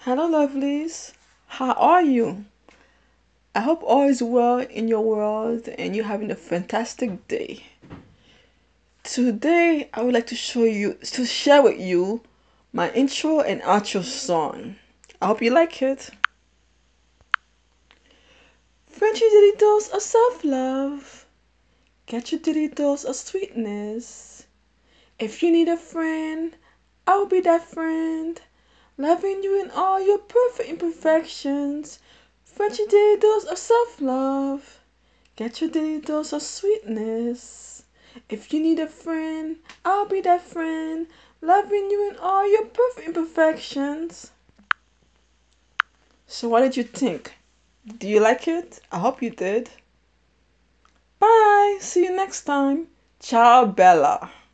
Hello, lovelies. How are you? I hope all is well in your world and you're having a fantastic day. Today, I would like to share with you my intro and outro song. I hope you like it. Frenchie diddy dose of self love. Get your diddy dose of sweetness. If you need a friend, I'll be that friend. Loving you in all your perfect imperfections. Frenchie diddy dose of self love. Get your daily dose of sweetness. If you need a friend, I'll be that friend. Loving you in all your perfect imperfections. So, what did you think? Do you like it? I hope you did. Bye. See you next time. Ciao, Bella.